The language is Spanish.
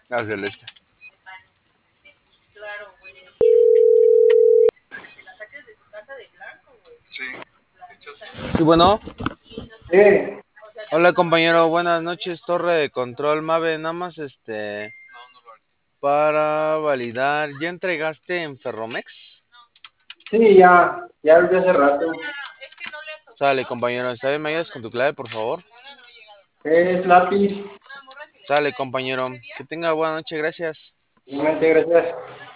Hacia el este. Sí, bueno. Sí, Hola compañero, buenas noches, torre de control Mave, nada más para validar, ¿ya entregaste en Ferromex? sí, ya desde hace rato. Sale compañero, ¿está bien? ¿Me ayudas con tu clave, por favor? Es lápiz. Sale compañero, que tenga buena noche, gracias. Igualmente, gracias.